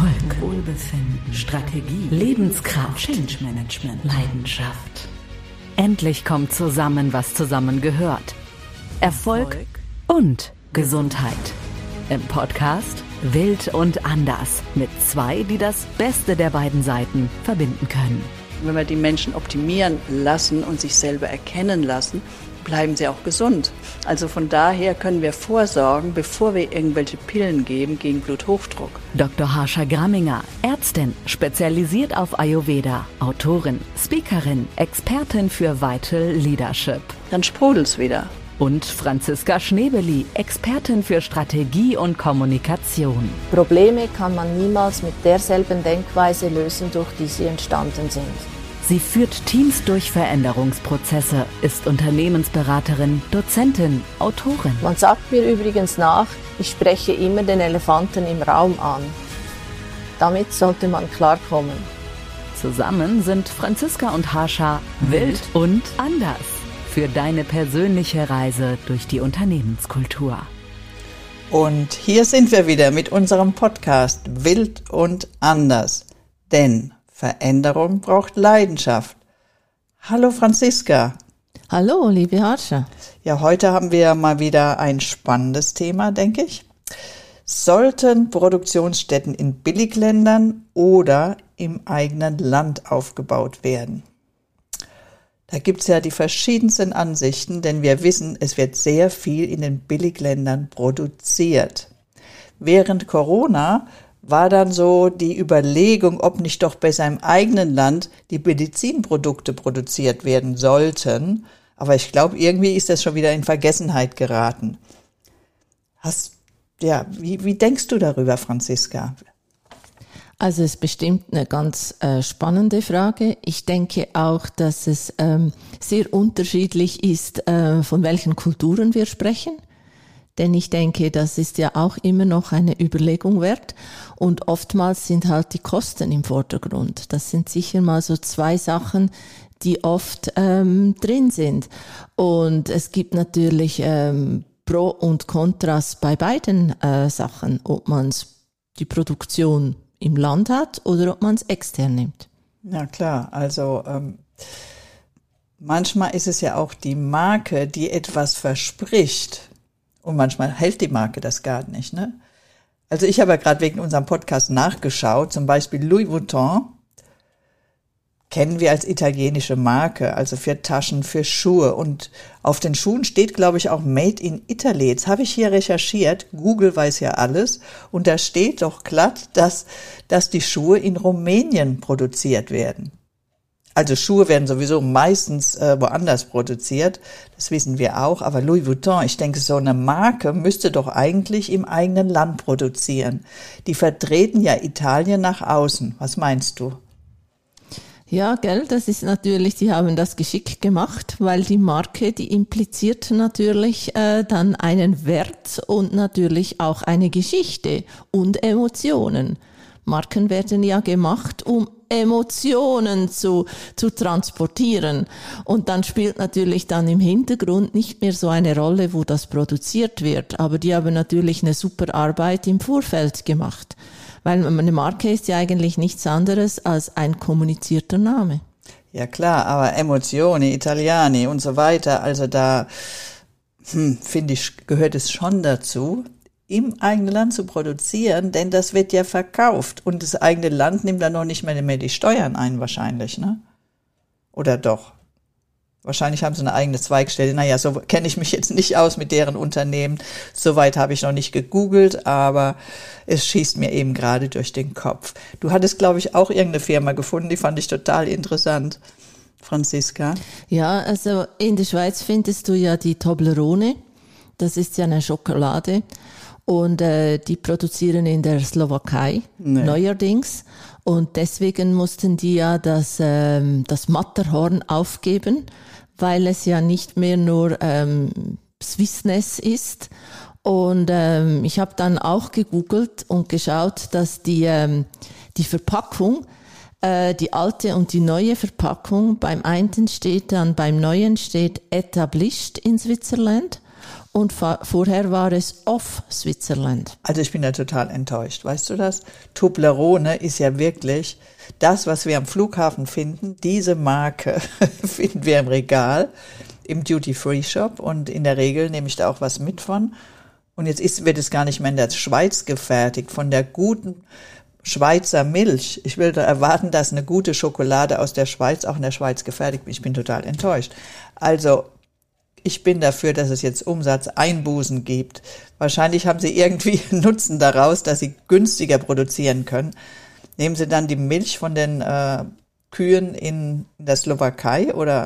Erfolg, Wohlbefinden, Strategie, Lebenskraft, Change Management, Leidenschaft. Endlich kommt zusammen, was zusammengehört. Erfolg und Gesundheit. Im Podcast Wild und Anders mit zwei, die das Beste der beiden Seiten verbinden können. Wenn wir die Menschen optimieren lassen und sich selber erkennen lassen, bleiben sie auch gesund. Also von daher können wir vorsorgen, bevor wir irgendwelche Pillen geben gegen Bluthochdruck. Dr. Harsha Gramminger, Ärztin, spezialisiert auf Ayurveda, Autorin, Speakerin, Expertin für Vital Leadership. Dann sprudelt's wieder. Und Franziska Schnebeli, Expertin für Strategie und Kommunikation. Probleme kann man niemals mit derselben Denkweise lösen, durch die sie entstanden sind. Sie führt Teams durch Veränderungsprozesse, ist Unternehmensberaterin, Dozentin, Autorin. Man sagt mir übrigens nach, ich spreche immer den Elefanten im Raum an. Damit sollte man klarkommen. Zusammen sind Franziska und Harsha wild und anders für deine persönliche Reise durch die Unternehmenskultur. Und hier sind wir wieder mit unserem Podcast Wild und Anders. Denn Veränderung braucht Leidenschaft. Hallo Franziska. Hallo, liebe Harsha. Ja, heute haben wir mal wieder ein spannendes Thema, denke ich. Sollten Produktionsstätten in Billigländern oder im eigenen Land aufgebaut werden? Da gibt's ja die verschiedensten Ansichten, denn wir wissen, es wird sehr viel in den Billigländern produziert. Während Corona war dann so die Überlegung, ob nicht doch besser im eigenen Land die Medizinprodukte produziert werden sollten. Aber ich glaube, irgendwie ist das schon wieder in Vergessenheit geraten. Wie denkst du darüber, Franziska? Also es ist bestimmt eine ganz spannende Frage. Ich denke auch, dass es sehr unterschiedlich ist, von welchen Kulturen wir sprechen. Denn ich denke, das ist ja auch immer noch eine Überlegung wert. Und oftmals sind halt die Kosten im Vordergrund. Das sind sicher mal so zwei Sachen, die oft drin sind. Und es gibt natürlich Pro und Kontras bei beiden Sachen, ob man die Produktion im Land hat oder ob man es extern nimmt. Ja klar, also manchmal ist es ja auch die Marke, die etwas verspricht. Und manchmal hält die Marke das gar nicht, ne? Also ich habe ja gerade wegen unserem Podcast nachgeschaut, zum Beispiel Louis Vuitton kennen wir als italienische Marke, also für Taschen, für Schuhe. Und auf den Schuhen steht, glaube ich, auch Made in Italy. Jetzt habe ich hier recherchiert, Google weiß ja alles, und da steht doch glatt, dass die Schuhe in Rumänien produziert werden. Also Schuhe werden sowieso meistens woanders produziert, das wissen wir auch, aber Louis Vuitton, ich denke, so eine Marke müsste doch eigentlich im eigenen Land produzieren. Die vertreten ja Italien nach außen. Was meinst du? Ja, gell, das ist natürlich, die haben das geschickt gemacht, weil die Marke, die impliziert natürlich dann einen Wert und natürlich auch eine Geschichte und Emotionen. Marken werden ja gemacht, um Emotionen zu transportieren. Und dann spielt natürlich dann im Hintergrund nicht mehr so eine Rolle, wo das produziert wird. Aber die haben natürlich eine super Arbeit im Vorfeld gemacht. Weil eine Marke ist ja eigentlich nichts anderes als ein kommunizierter Name. Ja klar, aber Emozioni, Italiani und so weiter, also da finde ich, gehört es schon dazu, im eigenen Land zu produzieren, denn das wird ja verkauft und das eigene Land nimmt dann noch nicht mehr die Steuern ein wahrscheinlich, ne? Oder doch? Wahrscheinlich haben sie eine eigene Zweigstelle. Naja, so kenne ich mich jetzt nicht aus mit deren Unternehmen. Soweit habe ich noch nicht gegoogelt, aber es schießt mir eben gerade durch den Kopf. Du hattest, glaube ich, auch irgendeine Firma gefunden, die fand ich total interessant. Franziska? Ja, also in der Schweiz findest du ja die Toblerone. Das ist ja eine Schokolade. Und die produzieren in der Slowakei neuerdings. Und deswegen mussten die ja das Matterhorn aufgeben, weil es ja nicht mehr nur Swissness ist. Und ich habe dann auch gegoogelt und geschaut, dass die Verpackung, die alte und die neue Verpackung, beim einen steht dann, beim neuen steht Established in Switzerland. und vorher war es Off Switzerland. Also ich bin da total enttäuscht, weißt du das? Toblerone ist ja wirklich das, was wir am Flughafen finden. Diese Marke finden wir im Regal, im Duty-Free-Shop und in der Regel nehme ich da auch was mit von. Und jetzt wird es gar nicht mehr in der Schweiz gefertigt, von der guten Schweizer Milch. Ich will da erwarten, dass eine gute Schokolade aus der Schweiz auch in der Schweiz gefertigt wird. Ich bin total enttäuscht. Also ich bin dafür, dass es jetzt Umsatzeinbußen gibt. Wahrscheinlich haben sie irgendwie einen Nutzen daraus, dass sie günstiger produzieren können. Nehmen sie dann die Milch von den Kühen in der Slowakei oder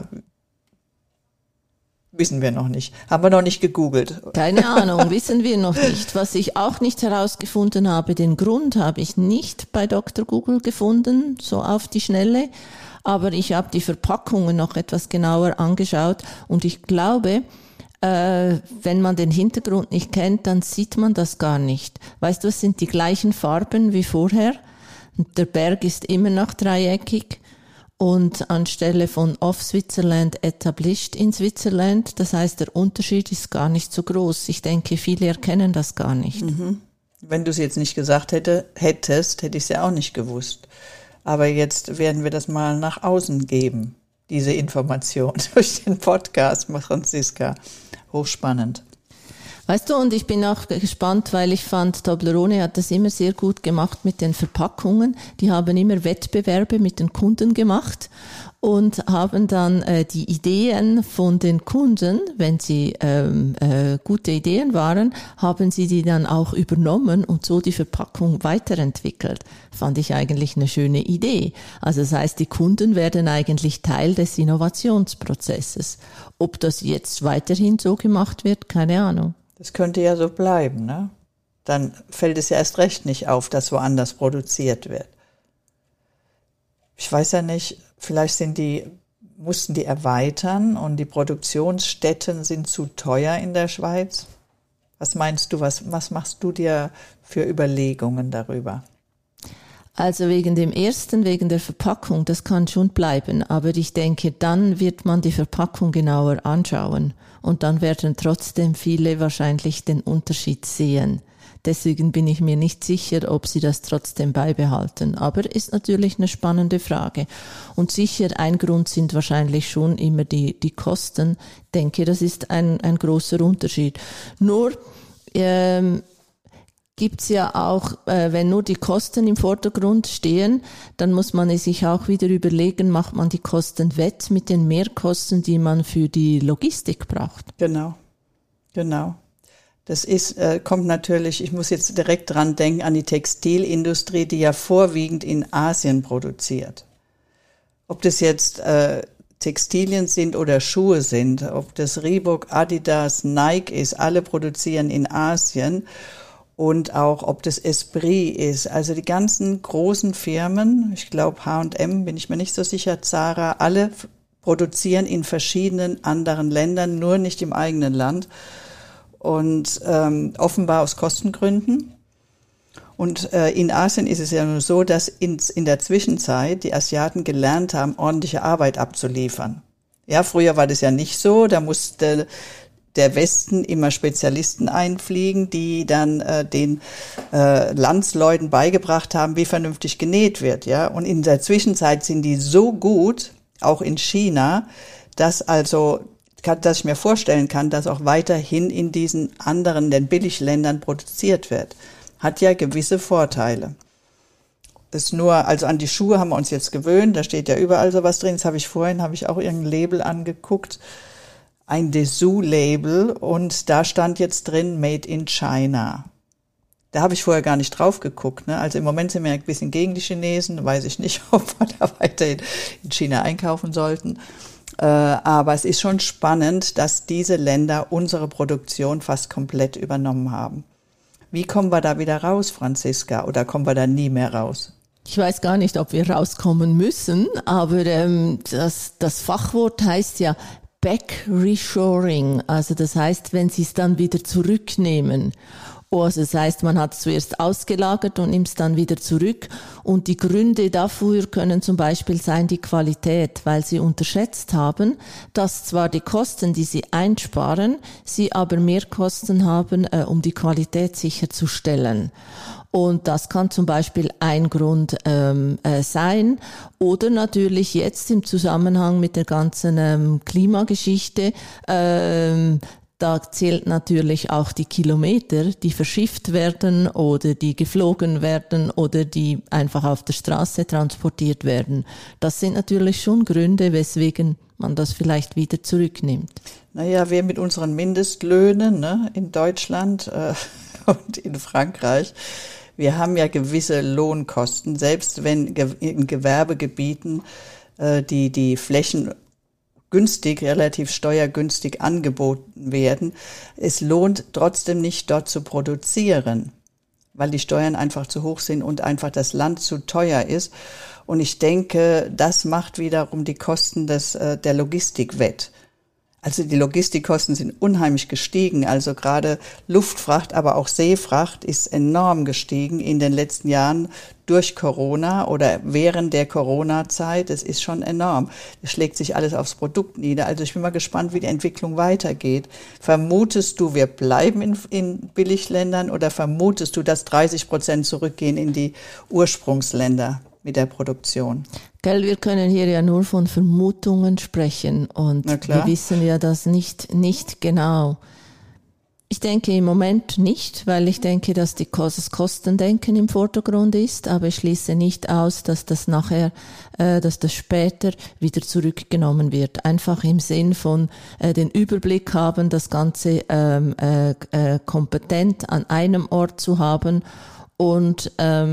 wissen wir noch nicht. Haben wir noch nicht gegoogelt. Keine Ahnung, wissen wir noch nicht. Was ich auch nicht herausgefunden habe, den Grund habe ich nicht bei Dr. Google gefunden, so auf die Schnelle. Aber ich habe die Verpackungen noch etwas genauer angeschaut und ich glaube, wenn man den Hintergrund nicht kennt, dann sieht man das gar nicht. Weißt du, es sind die gleichen Farben wie vorher. Der Berg ist immer noch dreieckig. Und anstelle von Off Switzerland established in Switzerland, das heißt, der Unterschied ist gar nicht so groß. Ich denke, viele erkennen das gar nicht. Mhm. Wenn du es jetzt nicht gesagt hättest, hätte ich es ja auch nicht gewusst. Aber jetzt werden wir das mal nach außen geben, diese Information durch den Podcast, Franziska. Hochspannend. Weißt du, und ich bin auch gespannt, weil ich fand, Toblerone hat das immer sehr gut gemacht mit den Verpackungen. Die haben immer Wettbewerbe mit den Kunden gemacht und haben dann die Ideen von den Kunden, wenn sie gute Ideen waren, haben sie die dann auch übernommen und so die Verpackung weiterentwickelt. Fand ich eigentlich eine schöne Idee. Also das heißt, die Kunden werden eigentlich Teil des Innovationsprozesses. Ob das jetzt weiterhin so gemacht wird, keine Ahnung. Das könnte ja so bleiben, ne? Dann fällt es ja erst recht nicht auf, dass woanders produziert wird. Ich weiß ja nicht, vielleicht mussten die erweitern und die Produktionsstätten sind zu teuer in der Schweiz. Was meinst du, was machst du dir für Überlegungen darüber? Also wegen der Verpackung, das kann schon bleiben, aber ich denke, dann wird man die Verpackung genauer anschauen und dann werden trotzdem viele wahrscheinlich den Unterschied sehen. Deswegen bin ich mir nicht sicher, ob sie das trotzdem beibehalten. Aber ist natürlich eine spannende Frage. Und sicher ein Grund sind wahrscheinlich schon immer die Kosten. Ich denke, das ist ein großer Unterschied. Nur gibt's ja auch, wenn nur die Kosten im Vordergrund stehen, dann muss man sich auch wieder überlegen, macht man die Kosten wett mit den Mehrkosten, die man für die Logistik braucht. Genau. Das kommt natürlich, ich muss jetzt direkt dran denken, an die Textilindustrie, die ja vorwiegend in Asien produziert. Ob das jetzt Textilien sind oder Schuhe sind, ob das Reebok, Adidas, Nike ist, alle produzieren in Asien. Und auch, ob das Esprit ist, also die ganzen großen Firmen, ich glaube H&M, bin ich mir nicht so sicher, Zara, alle produzieren in verschiedenen anderen Ländern, nur nicht im eigenen Land und offenbar aus Kostengründen. Und in Asien ist es ja nur so, dass in der Zwischenzeit die Asiaten gelernt haben, ordentliche Arbeit abzuliefern. Ja, früher war das ja nicht so, da musste der Westen immer Spezialisten einfliegen, die dann den Landsleuten beigebracht haben, wie vernünftig genäht wird, ja. Und in der Zwischenzeit sind die so gut, auch in China, dass ich mir vorstellen kann, dass auch weiterhin in diesen anderen, den Billigländern produziert wird. Hat ja gewisse Vorteile. Also an die Schuhe haben wir uns jetzt gewöhnt, da steht ja überall sowas drin. Das habe ich auch irgendein Label angeguckt. Ein Dessous-Label und da stand jetzt drin Made in China. Da habe ich vorher gar nicht drauf geguckt. Ne? Also im Moment sind wir ein bisschen gegen die Chinesen, weiß ich nicht, ob wir da weiterhin in China einkaufen sollten. Aber es ist schon spannend, dass diese Länder unsere Produktion fast komplett übernommen haben. Wie kommen wir da wieder raus, Franziska, oder kommen wir da nie mehr raus? Ich weiß gar nicht, ob wir rauskommen müssen, aber das Fachwort heißt ja Back Reshoring, also das heißt, wenn sie es dann wieder zurücknehmen. Also das heißt, man hat es zuerst ausgelagert und nimmt es dann wieder zurück. Und die Gründe dafür können zum Beispiel sein die Qualität, weil sie unterschätzt haben, dass zwar die Kosten, die sie einsparen, sie aber mehr Kosten haben, um die Qualität sicherzustellen. Und das kann zum Beispiel ein Grund sein. Oder natürlich jetzt im Zusammenhang mit der ganzen Klimageschichte, da zählt natürlich auch die Kilometer, die verschifft werden oder die geflogen werden oder die einfach auf der Straße transportiert werden. Das sind natürlich schon Gründe, weswegen man das vielleicht wieder zurücknimmt. Naja, wir mit unseren Mindestlöhnen, ne, in Deutschland und in Frankreich, wir haben ja gewisse Lohnkosten, selbst wenn in Gewerbegebieten die Flächen relativ steuergünstig angeboten werden. Es lohnt trotzdem nicht, dort zu produzieren, weil die Steuern einfach zu hoch sind und einfach das Land zu teuer ist. Und ich denke, das macht wiederum die Kosten der Logistik wett. Also die Logistikkosten sind unheimlich gestiegen. Also gerade Luftfracht, aber auch Seefracht ist enorm gestiegen in den letzten Jahren durch Corona oder während der Corona-Zeit. Es ist schon enorm. Es schlägt sich alles aufs Produkt nieder. Also ich bin mal gespannt, wie die Entwicklung weitergeht. Vermutest du, wir bleiben in Billigländern oder vermutest du, dass 30% zurückgehen in die Ursprungsländer mit der Produktion? Gell, wir können hier ja nur von Vermutungen sprechen und wir wissen ja das nicht genau. Ich denke im Moment nicht, weil ich denke, dass das Kostendenken im Vordergrund ist, aber ich schließe nicht aus, dass das später wieder zurückgenommen wird. Einfach im Sinn von den Überblick haben, das Ganze kompetent an einem Ort zu haben und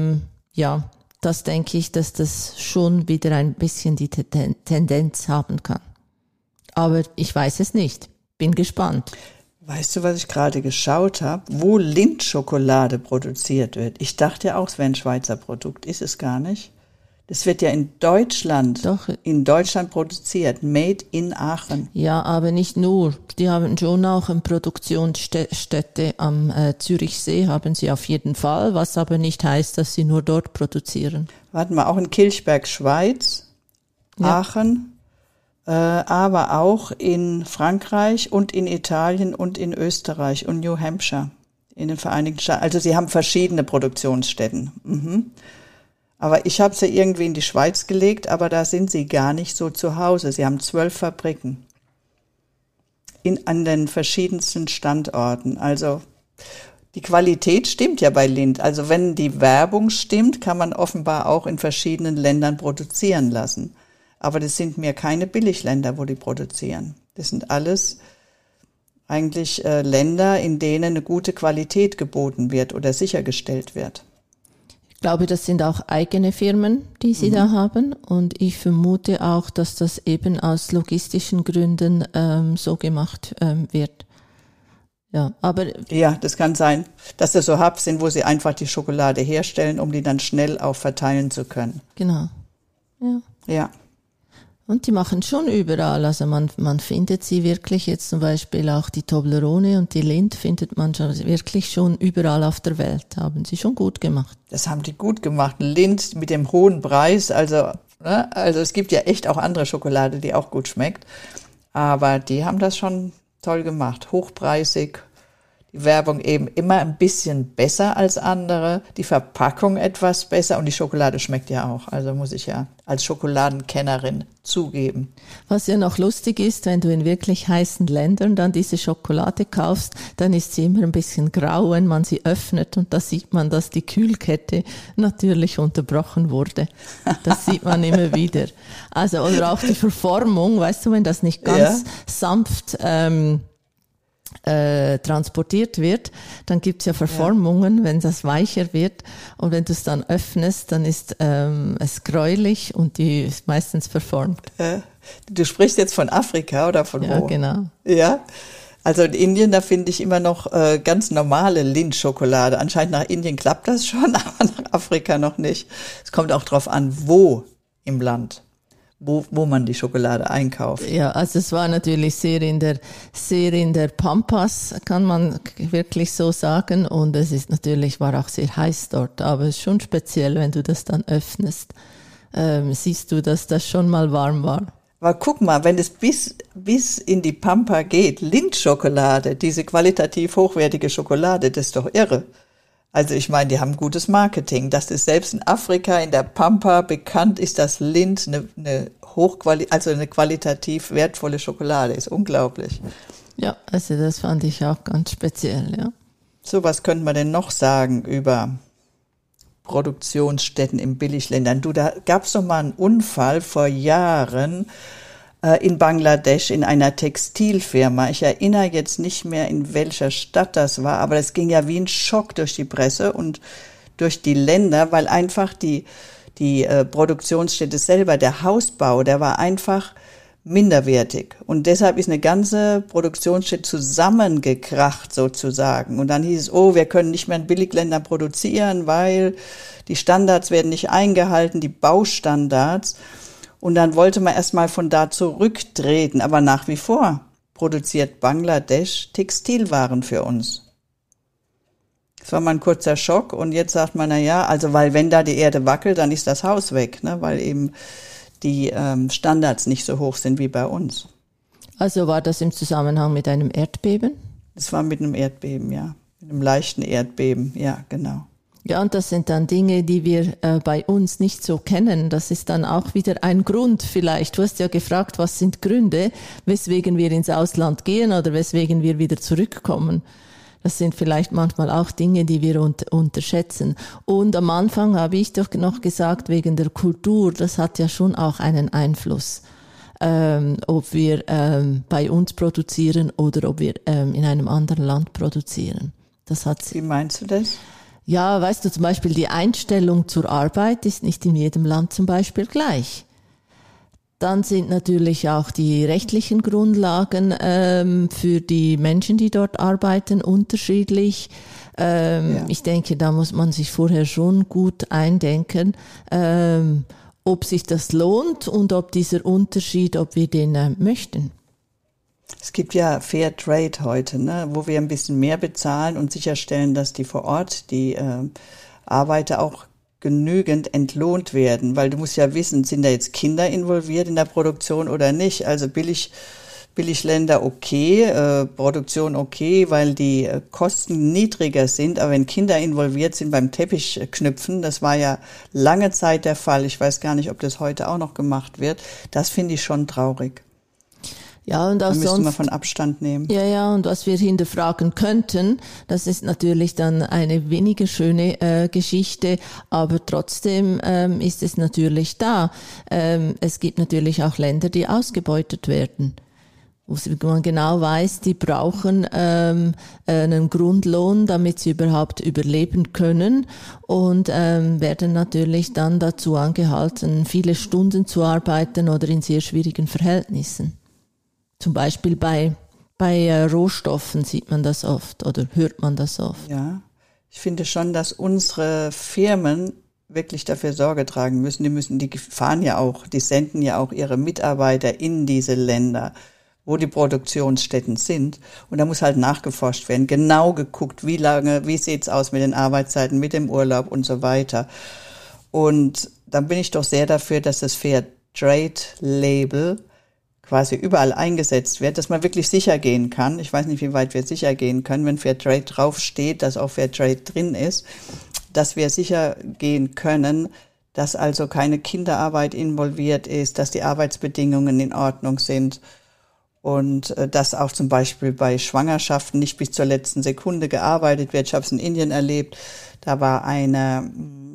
das denke ich, dass das schon wieder ein bisschen die Tendenz haben kann. Aber ich weiß es nicht. Bin gespannt. Weißt du, was ich gerade geschaut habe? Wo Lindt-Schokolade produziert wird. Ich dachte ja auch, es wäre ein Schweizer Produkt. Ist es gar nicht. Das wird ja in Deutschland produziert. Made in Aachen. Ja, aber nicht nur. Die haben schon auch eine Produktionsstätte am Zürichsee, haben sie auf jeden Fall, was aber nicht heißt, dass sie nur dort produzieren. Warten wir, auch in Kilchberg, Schweiz, Aachen, aber auch in Frankreich und in Italien und in Österreich und New Hampshire in den Vereinigten Staaten. Also sie haben verschiedene Produktionsstätten. Mhm. Aber ich habe sie irgendwie in die Schweiz gelegt, aber da sind sie gar nicht so zu Hause. Sie haben 12 Fabriken an den verschiedensten Standorten. Also die Qualität stimmt ja bei Lindt. Also wenn die Werbung stimmt, kann man offenbar auch in verschiedenen Ländern produzieren lassen. Aber das sind mir keine Billigländer, wo die produzieren. Das sind alles eigentlich Länder, in denen eine gute Qualität geboten wird oder sichergestellt wird. Ich glaube, das sind auch eigene Firmen, die sie da haben. Und ich vermute auch, dass das eben aus logistischen Gründen so gemacht wird. Ja, aber ja, das kann sein, dass das so Hubs sind, wo sie einfach die Schokolade herstellen, um die dann schnell auch verteilen zu können. Genau. Ja. Und die machen schon überall, also man findet sie wirklich, jetzt zum Beispiel auch die Toblerone und die Lindt findet man schon wirklich schon überall auf der Welt, haben sie schon gut gemacht. Das haben die gut gemacht, Lindt mit dem hohen Preis, also es gibt ja echt auch andere Schokolade, die auch gut schmeckt, aber die haben das schon toll gemacht, hochpreisig, die Werbung eben immer ein bisschen besser als andere, die Verpackung etwas besser und die Schokolade schmeckt ja auch. Also muss ich ja als Schokoladenkennerin zugeben. Was ja noch lustig ist, wenn du in wirklich heißen Ländern dann diese Schokolade kaufst, dann ist sie immer ein bisschen grau, wenn man sie öffnet und da sieht man, dass die Kühlkette natürlich unterbrochen wurde. Das sieht man immer wieder. Also oder auch die Verformung, weißt du, wenn das nicht ganz sanft transportiert wird, dann gibt's ja Verformungen, wenn das weicher wird und wenn du es dann öffnest, dann ist es gräulich und die ist meistens verformt. Du sprichst jetzt von Afrika oder von wo? Ja, genau. Ja, also in Indien, da finde ich immer noch ganz normale Lindt-Schokolade. Anscheinend nach Indien klappt das schon, aber nach Afrika noch nicht. Es kommt auch drauf an, wo im Land. wo man die Schokolade einkauft. Ja, also es war natürlich sehr in der Pampas, kann man wirklich so sagen. Und es ist natürlich, war auch sehr heiß dort. Aber es ist schon speziell, wenn du das dann öffnest. Siehst du, dass das schon mal warm war. Aber guck mal, wenn es bis in die Pampa geht, Lindt-Schokolade, diese qualitativ hochwertige Schokolade, das ist doch irre. Also ich meine, die haben gutes Marketing. Das ist selbst in Afrika, in der Pampa bekannt ist, dass Lindt eine qualitativ wertvolle Schokolade ist. Unglaublich. Ja, also das fand ich auch ganz speziell, ja. So, was könnte man denn noch sagen über Produktionsstätten in Billigländern? Da gab es doch mal einen Unfall vor Jahren in Bangladesch in einer Textilfirma. Ich erinnere jetzt nicht mehr, in welcher Stadt das war, aber das ging ja wie ein Schock durch die Presse und durch die Länder, weil einfach die Produktionsstätte selber, der Hausbau, der war einfach minderwertig. Und deshalb ist eine ganze Produktionsstätte zusammengekracht sozusagen. Und dann hieß es, wir können nicht mehr in Billigländern produzieren, weil die Standards werden nicht eingehalten, die Baustandards. Und dann wollte man erstmal von da zurücktreten. Aber nach wie vor produziert Bangladesch Textilwaren für uns. Das war mal ein kurzer Schock. Und jetzt sagt man, weil wenn da die Erde wackelt, dann ist das Haus weg, ne? Weil eben die Standards nicht so hoch sind wie bei uns. Also war das im Zusammenhang mit einem Erdbeben? Das war mit einem Erdbeben, ja. Mit einem leichten Erdbeben, ja, genau. Ja, und das sind dann Dinge, die wir bei uns nicht so kennen. Das ist dann auch wieder ein Grund vielleicht. Du hast ja gefragt, was sind Gründe, weswegen wir ins Ausland gehen oder weswegen wir wieder zurückkommen. Das sind vielleicht manchmal auch Dinge, die wir unterschätzen. Und am Anfang habe ich doch noch gesagt, wegen der Kultur, das hat ja schon auch einen Einfluss, ob wir bei uns produzieren oder ob wir in einem anderen Land produzieren. Wie meinst du das? Ja, weißt du, zum Beispiel die Einstellung zur Arbeit ist nicht in jedem Land zum Beispiel gleich. Dann sind natürlich auch die rechtlichen Grundlagen für die Menschen, die dort arbeiten, unterschiedlich. Ich denke, da muss man sich vorher schon gut eindenken, ob sich das lohnt und ob dieser Unterschied, ob wir den möchten. Es gibt ja Fair Trade heute, ne, wo wir ein bisschen mehr bezahlen und sicherstellen, dass die vor Ort, die Arbeiter auch genügend entlohnt werden. Weil du musst ja wissen, sind da jetzt Kinder involviert in der Produktion oder nicht? Also Billigländer okay, Produktion okay, weil die Kosten niedriger sind. Aber wenn Kinder involviert sind beim Teppichknüpfen, das war ja lange Zeit der Fall. Ich weiß gar nicht, ob das heute auch noch gemacht wird. Das finde ich schon traurig. Ja, und auch da müsste sonst, man von Abstand nehmen. Ja, und was wir hinterfragen könnten, das ist natürlich dann eine weniger schöne Geschichte, aber trotzdem ist es natürlich da. Es gibt natürlich auch Länder, die ausgebeutet werden, wo man genau weiß, die brauchen einen Grundlohn, damit sie überhaupt überleben können und werden natürlich dann dazu angehalten, viele Stunden zu arbeiten oder in sehr schwierigen Verhältnissen. Zum Beispiel bei Rohstoffen sieht man das oft oder hört man das oft. Ja, ich finde schon, dass unsere Firmen wirklich dafür Sorge tragen müssen. Die fahren ja auch, die senden ja auch ihre Mitarbeiter in diese Länder, wo die Produktionsstätten sind. Und da muss halt nachgeforscht werden, genau geguckt, wie sieht's aus mit den Arbeitszeiten, mit dem Urlaub und so weiter. Und dann bin ich doch sehr dafür, dass das Fair Trade Label quasi überall eingesetzt wird, dass man wirklich sicher gehen kann. Ich weiß nicht, wie weit wir sicher gehen können, wenn Fair Trade draufsteht, dass auch Fair Trade drin ist, dass wir sicher gehen können, dass also keine Kinderarbeit involviert ist, dass die Arbeitsbedingungen in Ordnung sind und dass auch zum Beispiel bei Schwangerschaften nicht bis zur letzten Sekunde gearbeitet wird. Ich habe es in Indien erlebt, da war eine,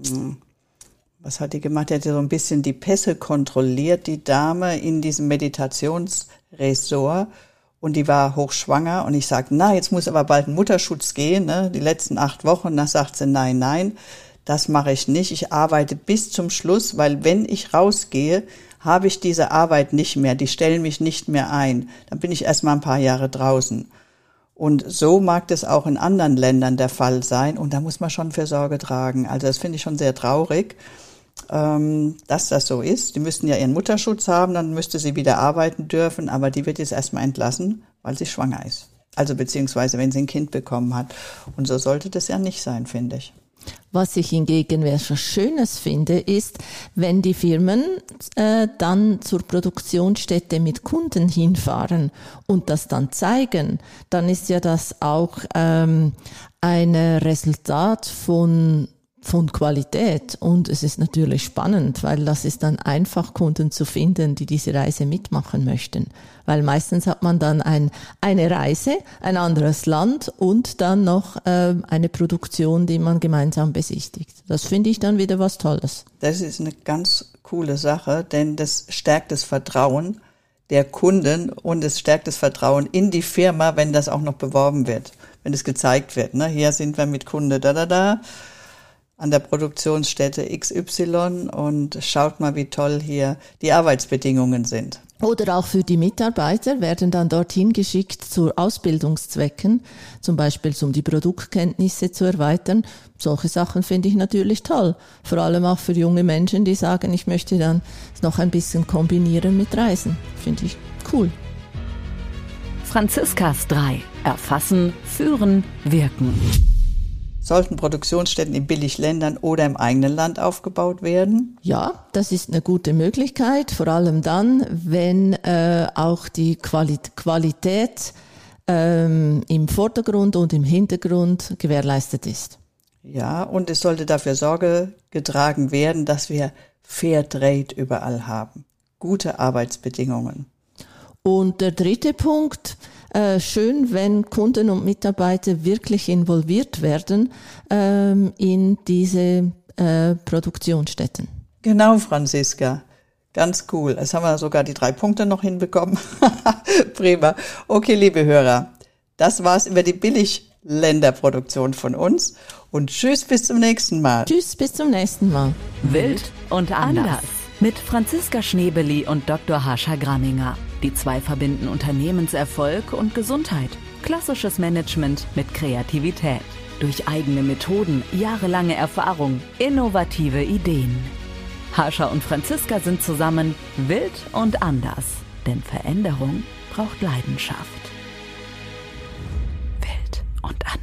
was hat die gemacht? Die hat ja so ein bisschen die Pässe kontrolliert, die Dame in diesem Meditationsresort. Und die war hochschwanger. Und ich sagte, jetzt muss aber bald ein Mutterschutz gehen, ne? Die letzten 8 Wochen. Und da sagt sie, nein, das mache ich nicht. Ich arbeite bis zum Schluss, weil wenn ich rausgehe, habe ich diese Arbeit nicht mehr. Die stellen mich nicht mehr ein. Dann bin ich erst mal ein paar Jahre draußen. Und so mag das auch in anderen Ländern der Fall sein. Und da muss man schon für Sorge tragen. Also das finde ich schon sehr traurig. dass das so ist. Die müssten ja ihren Mutterschutz haben, dann müsste sie wieder arbeiten dürfen, aber die wird jetzt erstmal entlassen, weil sie schwanger ist. Also beziehungsweise, wenn sie ein Kind bekommen hat. Und so sollte das ja nicht sein, finde ich. Was ich hingegen was Schönes finde, ist, wenn die Firmen dann zur Produktionsstätte mit Kunden hinfahren und das dann zeigen, dann ist ja das auch ein Resultat von Qualität, und es ist natürlich spannend, weil das ist dann einfach, Kunden zu finden, die diese Reise mitmachen möchten, weil meistens hat man dann eine Reise, ein anderes Land und dann noch eine Produktion, die man gemeinsam besichtigt. Das finde ich dann wieder was Tolles. Das ist eine ganz coole Sache, denn das stärkt das Vertrauen der Kunden und es stärkt das Vertrauen in die Firma, wenn das auch noch beworben wird, wenn es gezeigt wird. Ne? Hier sind wir mit Kunde an der Produktionsstätte XY und schaut mal, wie toll hier die Arbeitsbedingungen sind. Oder auch für die Mitarbeiter werden dann dorthin geschickt zu Ausbildungszwecken, zum Beispiel um die Produktkenntnisse zu erweitern. Solche Sachen finde ich natürlich toll, vor allem auch für junge Menschen, die sagen, ich möchte dann noch ein bisschen kombinieren mit Reisen. Finde ich cool. Franziskas 3. Erfassen, führen, wirken. Sollten Produktionsstätten in Billigländern oder im eigenen Land aufgebaut werden? Ja, das ist eine gute Möglichkeit, vor allem dann, wenn auch die Qualität im Vordergrund und im Hintergrund gewährleistet ist. Ja, und es sollte dafür Sorge getragen werden, dass wir Fairtrade überall haben. Gute Arbeitsbedingungen. Und der dritte Punkt: schön, wenn Kunden und Mitarbeiter wirklich involviert werden in diese Produktionsstätten. Genau, Franziska. Ganz cool. Jetzt haben wir sogar die 3 Punkte noch hinbekommen. Prima. Okay, liebe Hörer, das war's über die Billigländerproduktion von uns. Und tschüss, bis zum nächsten Mal. Tschüss, bis zum nächsten Mal. Wild und anders. Mit Franziska Schnebeli und Dr. Harscha Gramminger. Die 2 verbinden Unternehmenserfolg und Gesundheit. Klassisches Management mit Kreativität. Durch eigene Methoden, jahrelange Erfahrung, innovative Ideen. Harscha und Franziska sind zusammen wild und anders. Denn Veränderung braucht Leidenschaft. Wild und anders.